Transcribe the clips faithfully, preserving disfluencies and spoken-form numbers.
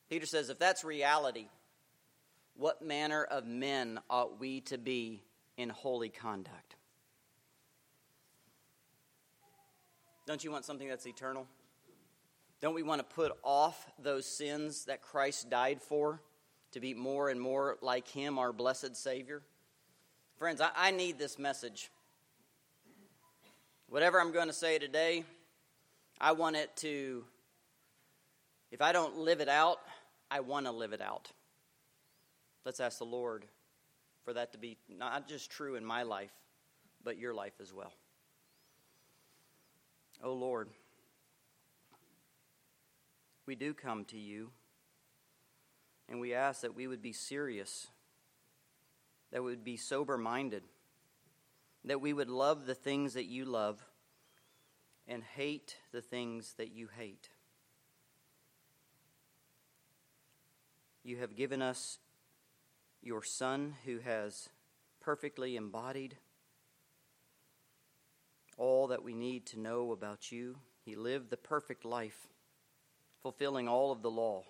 Peter says, if that's reality, what manner of men ought we to be in holy conduct? Don't you want something that's eternal? Don't we want to put off those sins that Christ died for to be more and more like him, our blessed Savior? Friends, I, I need this message. Whatever I'm going to say today, I want it to, if I don't live it out, I want to live it out. Let's ask the Lord for that to be not just true in my life, but your life as well. Oh Lord, we do come to you, and we ask that we would be serious, that we would be sober-minded, that we would love the things that you love and hate the things that you hate. You have given us your Son who has perfectly embodied all that we need to know about you. He lived the perfect life, fulfilling all of the law.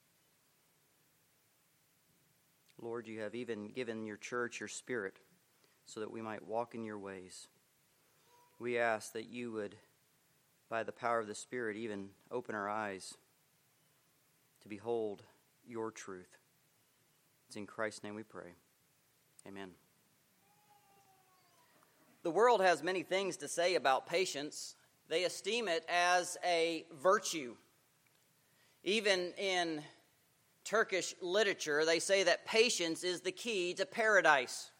Lord, you have even given your church your Spirit so that we might walk in your ways. We ask that you would, by the power of the Spirit, even open our eyes to behold your truth. It's in Christ's name we pray. Amen. The world has many things to say about patience. They esteem it as a virtue. Even in Turkish literature, they say that patience is the key to paradise.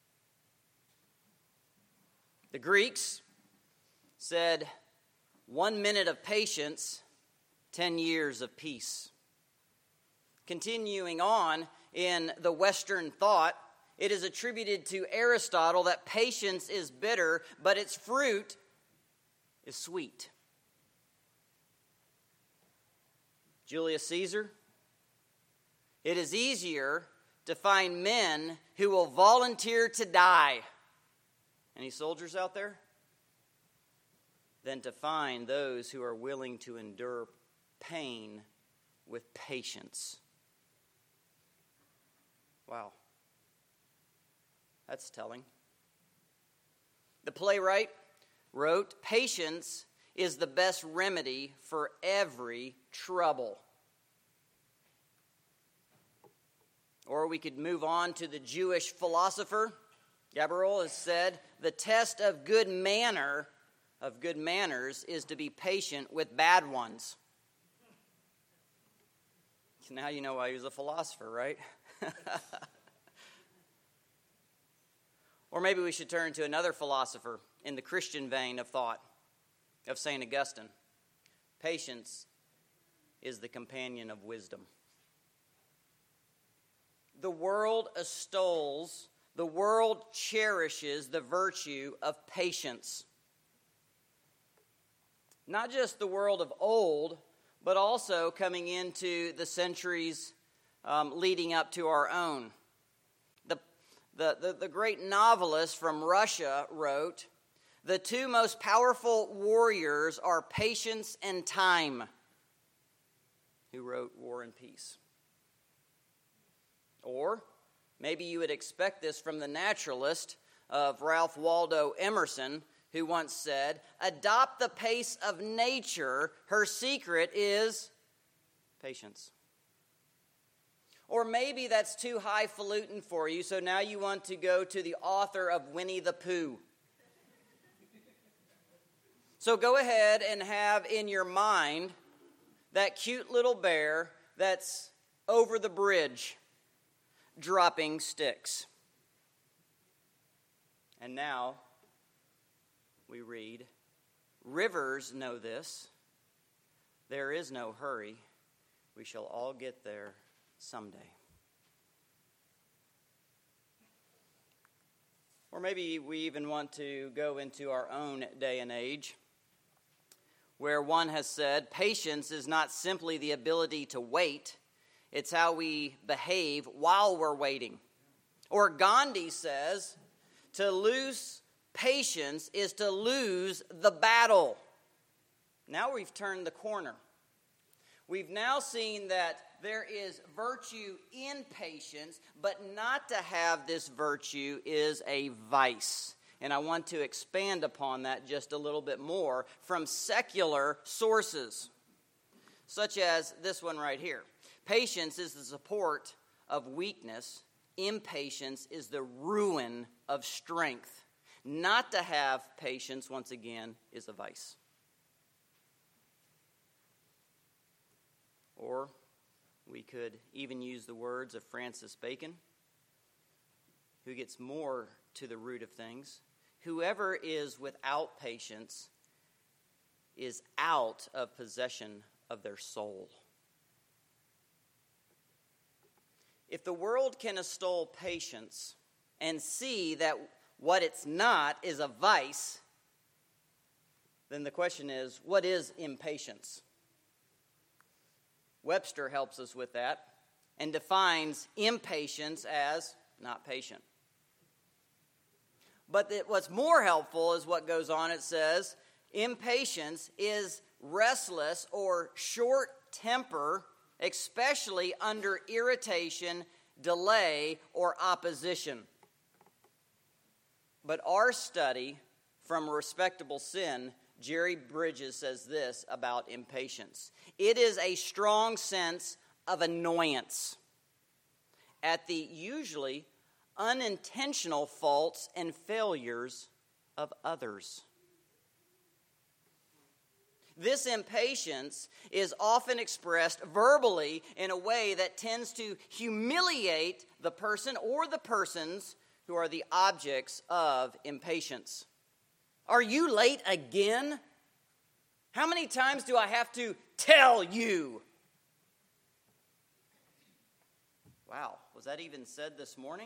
The Greeks said, one minute of patience, ten years of peace. Continuing on in the Western thought, it is attributed to Aristotle that patience is bitter, but its fruit is sweet. Julius Caesar, it is easier to find men who will volunteer to die. Any soldiers out there? Than to find those who are willing to endure pain with patience. Wow. That's telling. The playwright wrote, patience is the best remedy for every trouble. Or we could move on to the Jewish philosopher. Gabriel has said, the test of good manner, of good manners, is to be patient with bad ones. So now you know why he was a philosopher, right? Or maybe we should turn to another philosopher in the Christian vein of thought, of Saint Augustine. Patience is the companion of wisdom. The world extols, the world cherishes the virtue of patience. Not just the world of old, but also coming into the centuries um, leading up to our own. The, the, the, the great novelist from Russia wrote, the two most powerful warriors are patience and time. Who wrote War and Peace? Or maybe you would expect this from the naturalist of Ralph Waldo Emerson, who once said, adopt the pace of nature, her secret is patience. Or maybe that's too highfalutin for you, so now you want to go to the author of Winnie the Pooh. So go ahead and have in your mind that cute little bear that's over the bridge, dropping sticks. And now we read, rivers know this. There is no hurry. We shall all get there someday. Or maybe we even want to go into our own day and age, where one has said, patience is not simply the ability to wait, it's how we behave while we're waiting. Or Gandhi says, to lose patience is to lose the battle. Now we've turned the corner. We've now seen that there is virtue in patience, but not to have this virtue is a vice. And I want to expand upon that just a little bit more from secular sources, such as this one right here. Patience is the support of weakness. Impatience is the ruin of strength. Not to have patience, once again, is a vice. Or we could even use the words of Francis Bacon, who gets more to the root of things. Whoever is without patience is out of possession of their soul. If the world can extol patience and see that what it's not is a vice, then the question is, what is impatience? Webster helps us with that and defines impatience as not patient. But that what's more helpful is what goes on. It says, impatience is restless or short temper, especially under irritation, delay, or opposition. But our study from Respectable Sin, Jerry Bridges says this about impatience. It is a strong sense of annoyance at the usually unintentional faults and failures of others. This impatience is often expressed verbally in a way that tends to humiliate the person or the persons who are the objects of impatience. Are you late again? How many times do I have to tell you? Wow, was that even said this morning?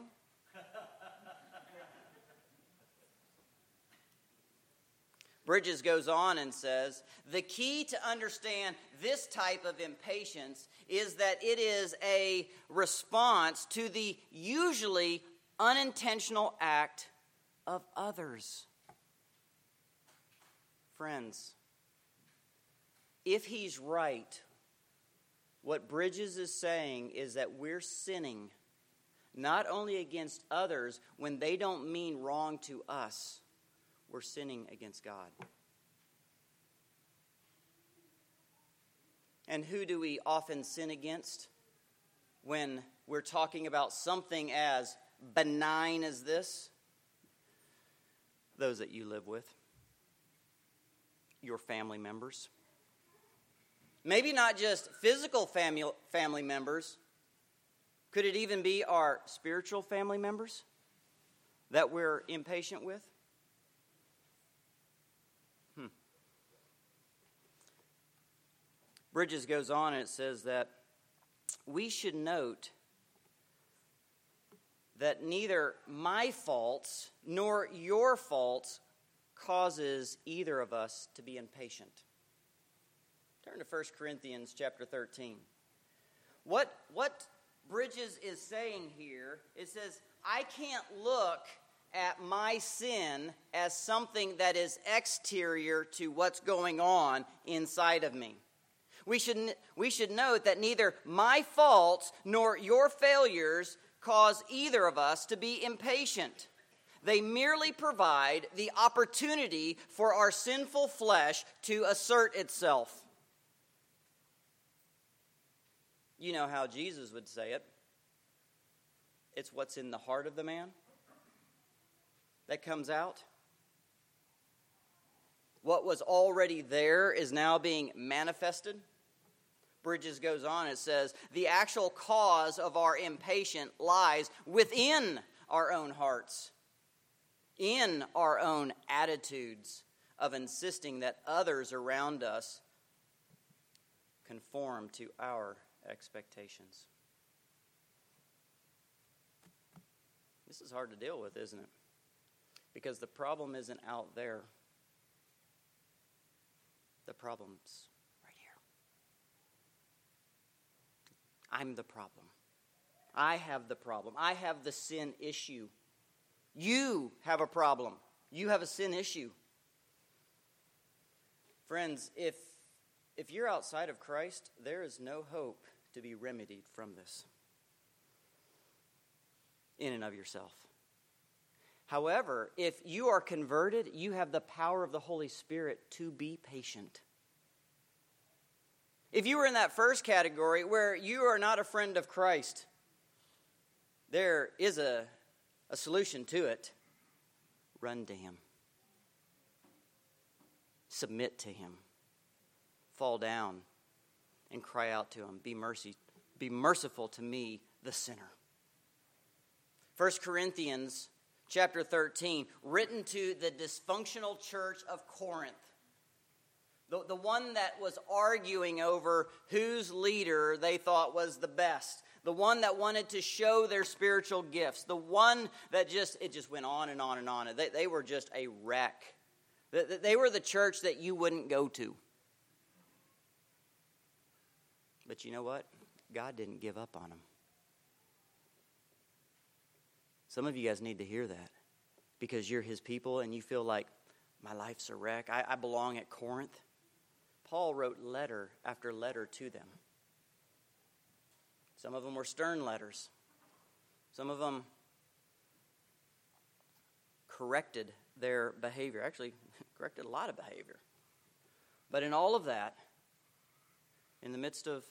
Bridges goes on and says, the key to understand this type of impatience is that it is a response to the usually unintentional act of others. Friends, if he's right, what Bridges is saying is that we're sinning not only against others when they don't mean wrong to us, we're sinning against God. And who do we often sin against when we're talking about something as benign as this? Those that you live with, your family members. Maybe not just physical family, family members. Could it even be our spiritual family members that we're impatient with? Hmm. Bridges goes on and it says that we should note that neither my faults nor your faults causes either of us to be impatient. Turn to First Corinthians chapter thirteen. What, what Bridges is saying here, it says, I can't look at my sin as something that is exterior to what's going on inside of me. We should, we should note that neither my faults nor your failures cause either of us to be impatient. They merely provide the opportunity for our sinful flesh to assert itself. You know how Jesus would say it. It's what's in the heart of the man that comes out. What was already there is now being manifested. Bridges goes on, it says, the actual cause of our impatience lies within our own hearts, in our own attitudes of insisting that others around us conform to our expectations. This is hard to deal with, isn't it? Because the problem isn't out there. The problem's right here. I'm the problem. I have the problem. I have the sin issue. You have a problem. You have a sin issue. Friends, if if you're outside of Christ, there is no hope to be remedied from this in and of yourself. However, if you are converted, you have the power of the Holy Spirit to be patient. If you were in that first category where you are not a friend of Christ, there is a, a solution to it. Run to Him. Submit to Him. Fall down and cry out to Him. Be mercy, be merciful to me, the sinner. First Corinthians chapter thirteen, written to the dysfunctional church of Corinth. The, the one that was arguing over whose leader they thought was the best. The one that wanted to show their spiritual gifts. The one that just, it just went on and on and on. They, they were just a wreck. They, they were the church that you wouldn't go to. But you know what? God didn't give up on them. Some of you guys need to hear that because you're His people and you feel like, my life's a wreck. I, I belong at Corinth. Paul wrote letter after letter to them. Some of them were stern letters. Some of them corrected their behavior. Actually, corrected a lot of behavior. But in all of that, in the midst of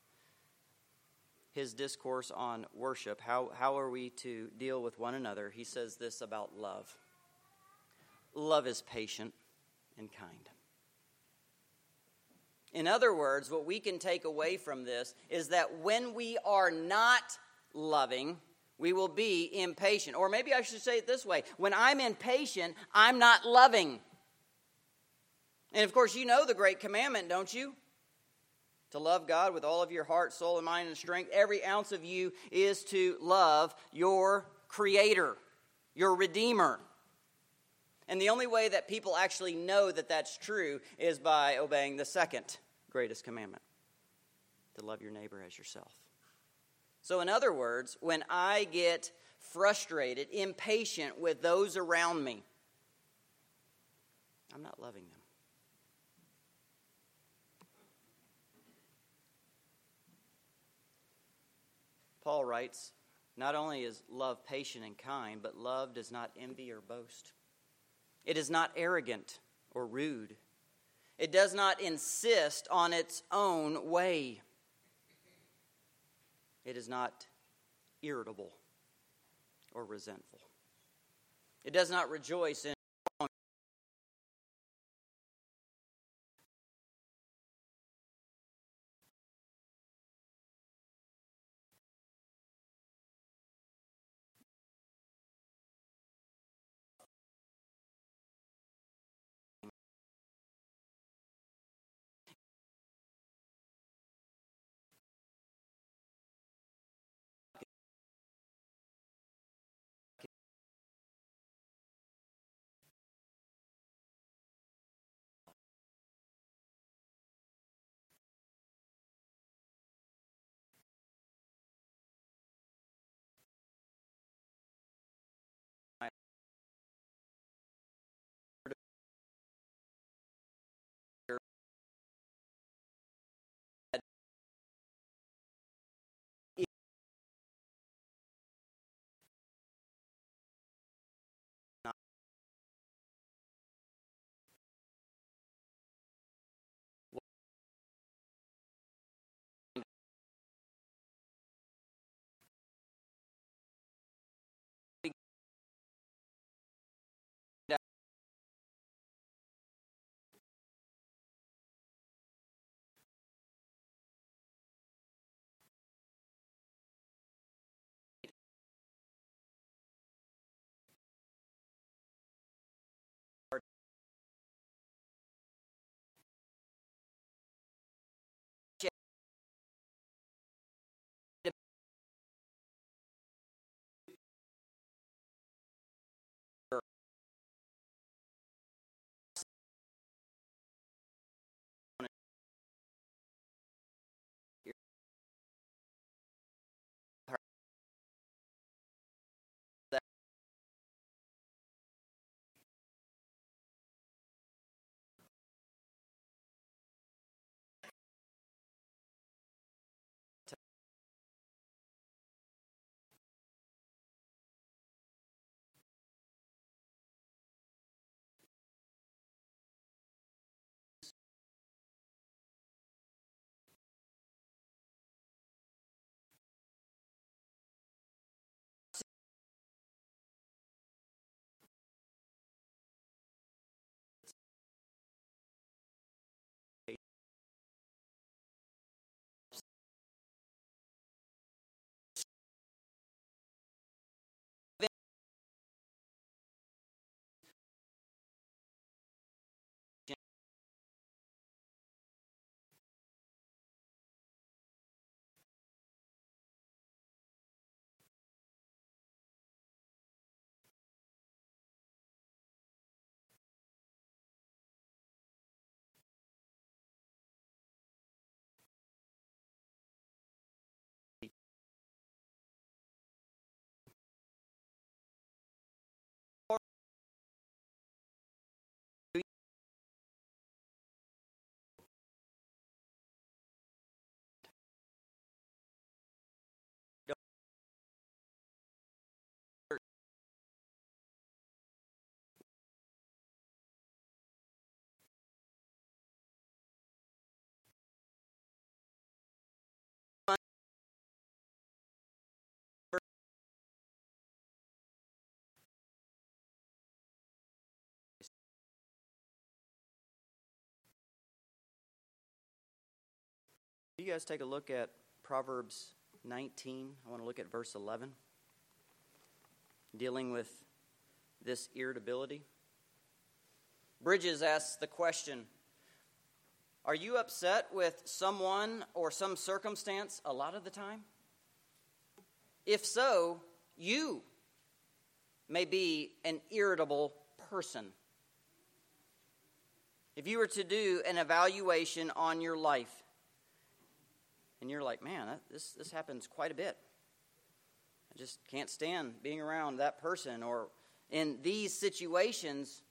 his discourse on worship, how, how are we to deal with one another? He says this about love. Love is patient and kind. In other words, what we can take away from this is that when we are not loving, we will be impatient. Or maybe I should say it this way. When I'm impatient, I'm not loving. And of course, you know the great commandment, don't you? To love God with all of your heart, soul, and mind and strength. Every ounce of you is to love your Creator, your Redeemer. And the only way that people actually know that that's true is by obeying the second greatest commandment, to love your neighbor as yourself. So in other words, when I get frustrated, impatient with those around me, I'm not loving them. Paul writes, not only is love patient and kind, but love does not envy or boast. It is not arrogant or rude. It does not insist on its own way. It is not irritable or resentful. It does not rejoice in You guys take a look at Proverbs nineteen. I want to look at verse eleven. Dealing with this irritability. Bridges asks the question, are you upset with someone or some circumstance a lot of the time? If so, you may be an irritable person. If you were to do an evaluation on your life, and you're like, man, that, this, this happens quite a bit. I just can't stand being around that person, or in these situations,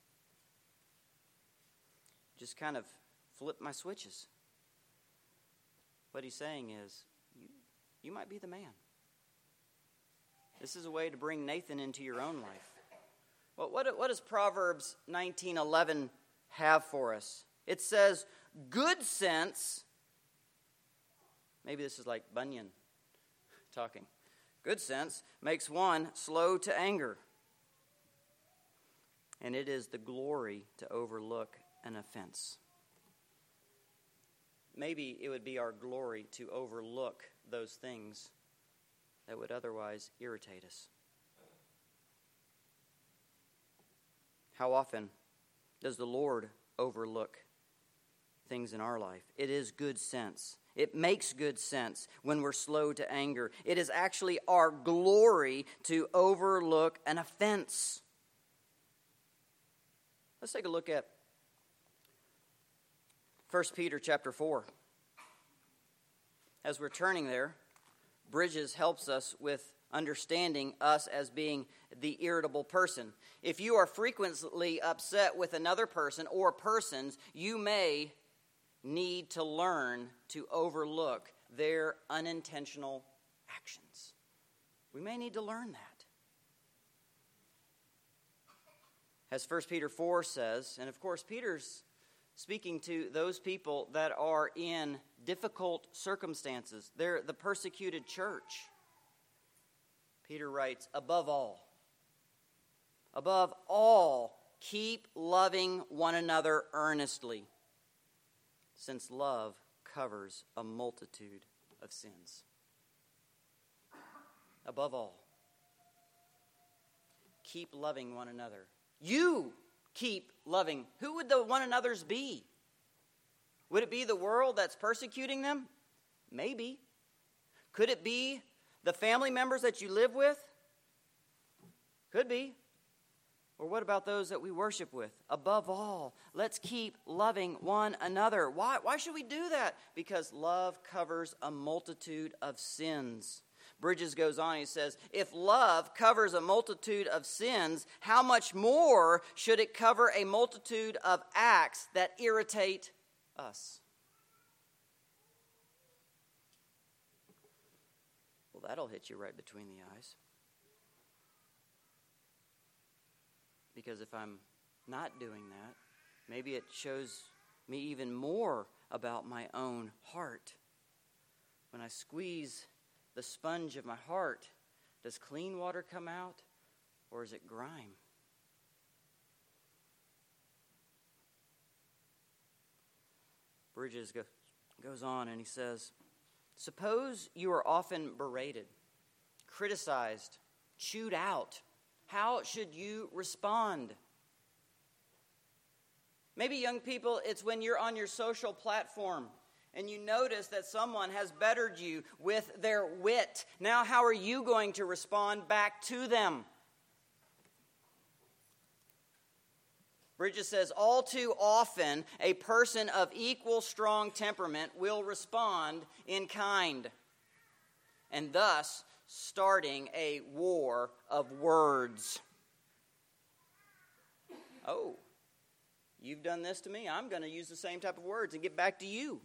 just kind of flip my switches. What he's saying is, you, you might be the man. This is a way to bring Nathan into your own life. Well, what, what does Proverbs nineteen eleven have for us? It says, good sense, maybe this is like Bunyan talking. Good sense makes one slow to anger, and it is the glory to overlook an offense. Maybe it would be our glory to overlook those things that would otherwise irritate us. How often does the Lord overlook things in our life? It is good sense. It makes good sense when we're slow to anger. It is actually our glory to overlook an offense. Let's take a look at First Peter chapter four. As we're turning there, Bridges helps us with understanding us as being the irritable person. If you are frequently upset with another person or persons, you may need to learn to overlook their unintentional actions. We may need to learn that. As First Peter four says, and of course Peter's speaking to those people that are in difficult circumstances. They're the persecuted church. Peter writes, above all, above all, keep loving one another earnestly, since love covers a multitude of sins. Above all, keep loving one another. You keep loving. Who would the one another's be? Would it be the world that's persecuting them? Maybe. Could it be the family members that you live with? Could be. Or what about those that we worship with? Above all, let's keep loving one another. Why? Why should we do that? Because love covers a multitude of sins. Bridges goes on, he says, if love covers a multitude of sins, how much more should it cover a multitude of acts that irritate us? Well, that'll hit you right between the eyes. Because if I'm not doing that, maybe it shows me even more about my own heart. When I squeeze the sponge of my heart, does clean water come out, or is it grime? Bridges go, goes on and he says, suppose you are often berated, criticized, chewed out. How should you respond? Maybe young people, it's when you're on your social platform and you notice that someone has bettered you with their wit. Now, how are you going to respond back to them? Bridges says, all too often, a person of equal strong temperament will respond in kind, and thus starting a war of words. Oh, you've done this to me. I'm going to use the same type of words and get back to you.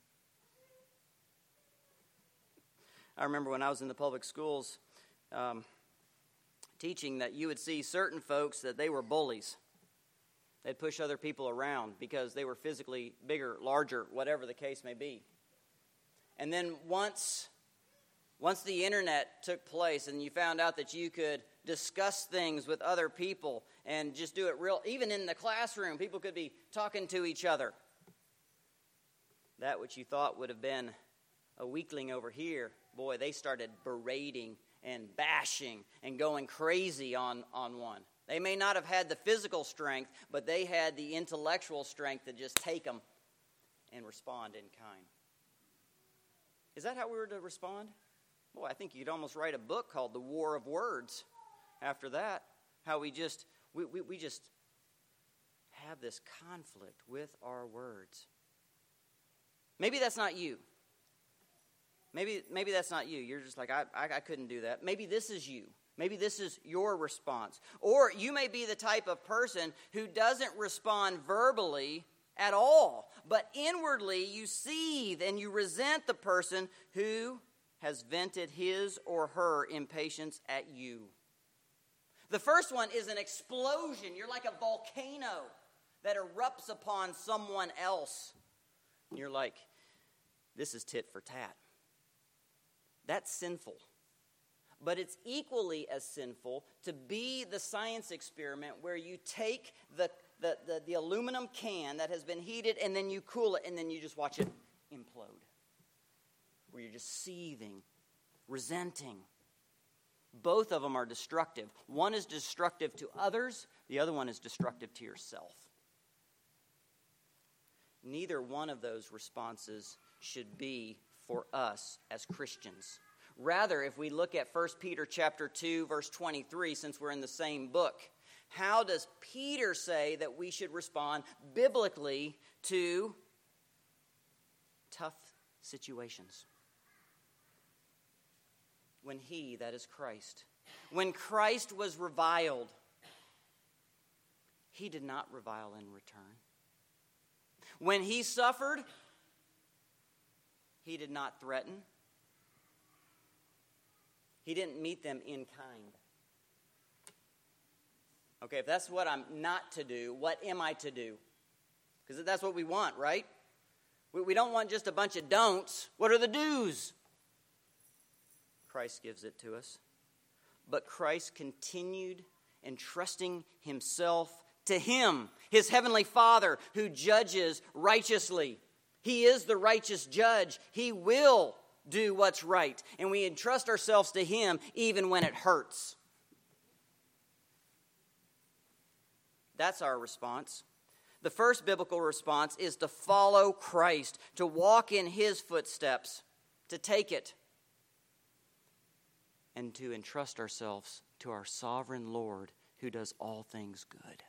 I remember when I was in the public schools um, teaching that you would see certain folks that they were bullies. They'd push other people around because they were physically bigger, larger, whatever the case may be. And then once, once the internet took place and you found out that you could discuss things with other people and just do it real, even in the classroom, people could be talking to each other. That which you thought would have been A weakling over here, boy, they started berating and bashing and going crazy on, on one. They may not have had the physical strength, but they had the intellectual strength to just take them and respond in kind. Is that how we were to respond? Boy, I think you could almost write a book called The War of Words after that. How we just, we, we, we just have this conflict with our words. Maybe that's not you. Maybe maybe that's not you. You're just like, I, I, I couldn't do that. Maybe this is you. Maybe this is your response. Or you may be the type of person who doesn't respond verbally at all, but inwardly you seethe and you resent the person who has vented his or her impatience at you. The first one is an explosion. You're like a volcano that erupts upon someone else. And you're like, this is tit for tat. That's sinful. But it's equally as sinful to be the science experiment where you take the, the, the, the aluminum can that has been heated and then you cool it and then you just watch it implode. Where you're just seething, resenting. Both of them are destructive. One is destructive to others. The other one is destructive to yourself. Neither one of those responses should be for us as Christians. Rather, if we look at First Peter chapter two, verse twenty-three, since we're in the same book, how does Peter say that we should respond biblically to tough situations? When he, that is Christ, when Christ was reviled, he did not revile in return. When he suffered, he did not threaten. He didn't meet them in kind. Okay, if that's what I'm not to do, what am I to do? Because that's what we want, right? We, we don't want just a bunch of don'ts. What are the do's? Christ gives it to us. But Christ continued entrusting himself to him, his heavenly Father, who judges righteously. He is the righteous judge. He will do what's right. And we entrust ourselves to him even when it hurts. That's our response. The first biblical response is to follow Christ, to walk in his footsteps, to take it, and to entrust ourselves to our sovereign Lord who does all things good.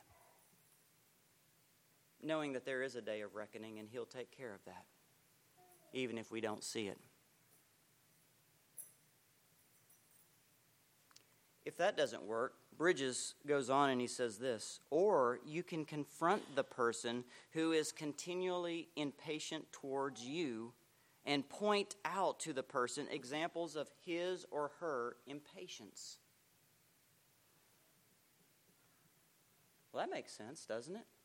Knowing that there is a day of reckoning and he'll take care of that, even if we don't see it. If that doesn't work, Bridges goes on and he says this, or you can confront the person who is continually impatient towards you and point out to the person examples of his or her impatience. Well, that makes sense, doesn't it?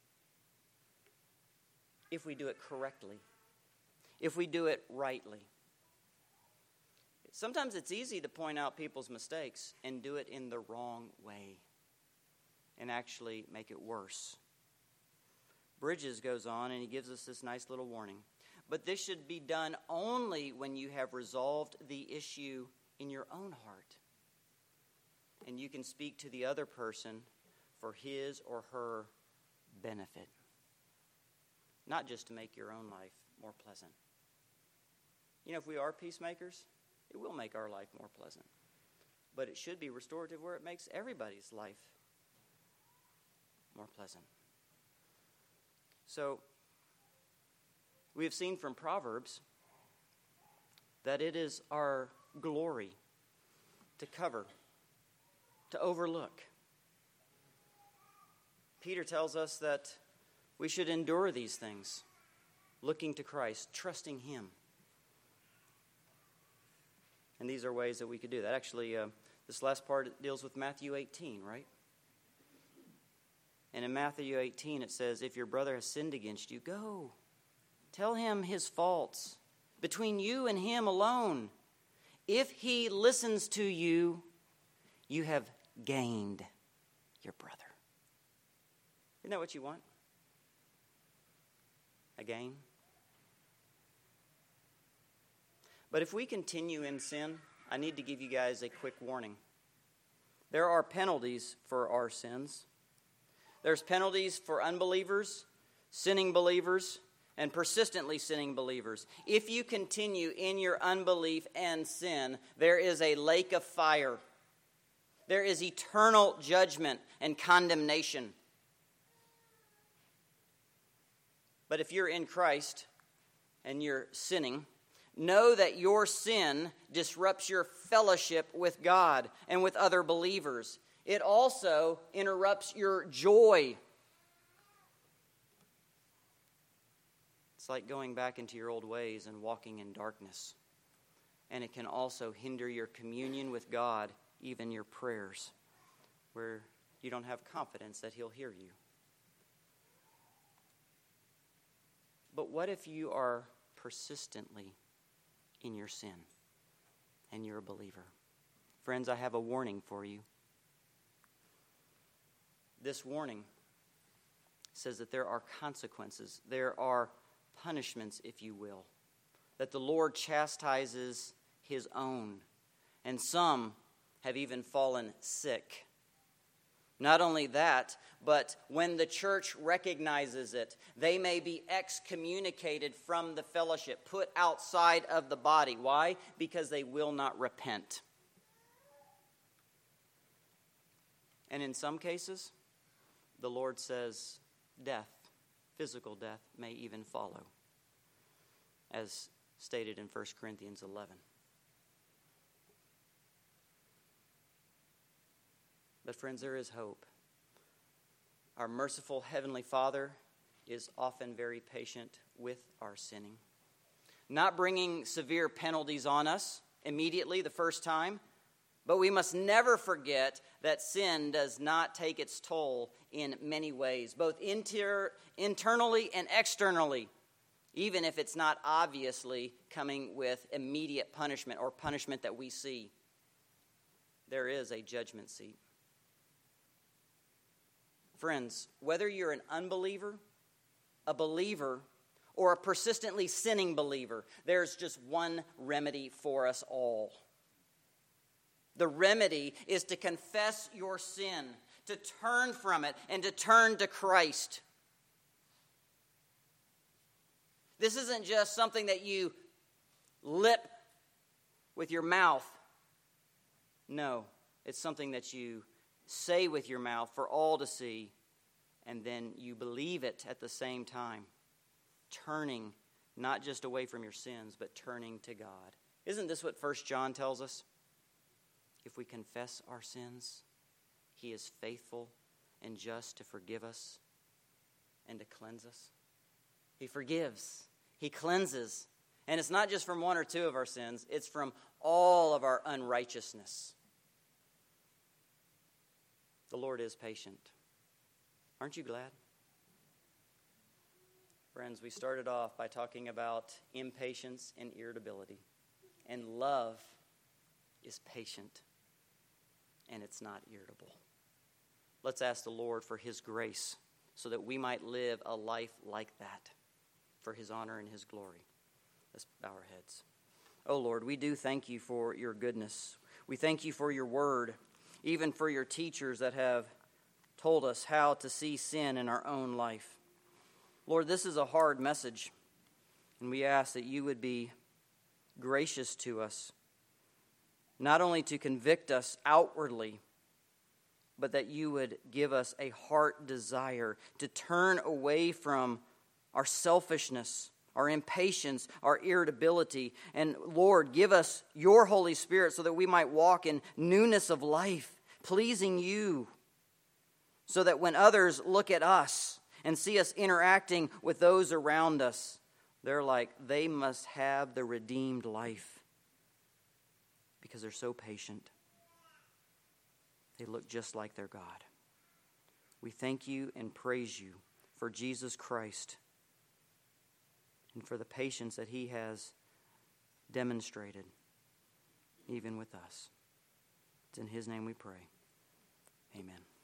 If we do it correctly, if we do it rightly. Sometimes it's easy to point out people's mistakes and do it in the wrong way and actually make it worse. Bridges goes on and he gives us this nice little warning. But this should be done only when you have resolved the issue in your own heart. And you can speak to the other person for his or her benefit. Not just to make your own life more pleasant. You know, if we are peacemakers, it will make our life more pleasant. But it should be restorative where it makes everybody's life more pleasant. So, we have seen from Proverbs that it is our glory to cover, to overlook. Peter tells us that we should endure these things, looking to Christ, trusting him. And these are ways that we could do that. Actually, uh, this last part deals with Matthew eighteen, right? And in Matthew eighteen it says, if your brother has sinned against you, go. Tell him his faults between you and him alone. If he listens to you, you have gained your brother. Isn't that what you want? A gain? But if we continue in sin, I need to give you guys a quick warning. There are penalties for our sins. There's penalties for unbelievers, sinning believers, and persistently sinning believers. If you continue in your unbelief and sin, there is a lake of fire. There is eternal judgment and condemnation. But if you're in Christ and you're sinning, know that your sin disrupts your fellowship with God and with other believers. It also interrupts your joy. It's like going back into your old ways and walking in darkness. And it can also hinder your communion with God, even your prayers, where you don't have confidence that He'll hear you. But what if you are persistently in your sin and you're a believer? Friends, I have a warning for you. This warning says that there are consequences. There are punishments, if you will, that the Lord chastises His own. And some have even fallen sick. Not only that, but when the church recognizes it, they may be excommunicated from the fellowship, put outside of the body. Why? Because they will not repent. And in some cases, the Lord says death, physical death, may even follow, as stated in First Corinthians eleven. But friends, there is hope. Our merciful Heavenly Father is often very patient with our sinning, not bringing severe penalties on us immediately the first time, but we must never forget that sin does not take its toll in many ways, both inter- internally and externally, even if it's not obviously coming with immediate punishment or punishment that we see. There is a judgment seat. Friends, whether you're an unbeliever, a believer, or a persistently sinning believer, there's just one remedy for us all. The remedy is to confess your sin, to turn from it, and to turn to Christ. This isn't just something that you lip with your mouth. No, it's something that you say with your mouth for all to see, and then you believe it at the same time, turning not just away from your sins, but turning to God. Isn't this what First John tells us? If we confess our sins, He is faithful and just to forgive us and to cleanse us. He forgives, He cleanses, and it's not just from one or two of our sins, it's from all of our unrighteousness. The Lord is patient. Aren't you glad? Friends, we started off by talking about impatience and irritability. And love is patient, and it's not irritable. Let's ask the Lord for His grace so that we might live a life like that for His honor and His glory. Let's bow our heads. Oh Lord, we do thank You for Your goodness. We thank You for Your word, even for Your teachers that have told us how to see sin in our own life. Lord, this is a hard message, and we ask that You would be gracious to us, not only to convict us outwardly, but that You would give us a heart desire to turn away from our selfishness, our impatience, our irritability. And Lord, give us Your Holy Spirit so that we might walk in newness of life, pleasing You, so that when others look at us and see us interacting with those around us, they're like, they must have the redeemed life because they're so patient. They look just like their God. We thank You and praise You for Jesus Christ and for the patience that He has demonstrated even with us. It's in His name we pray. Amen.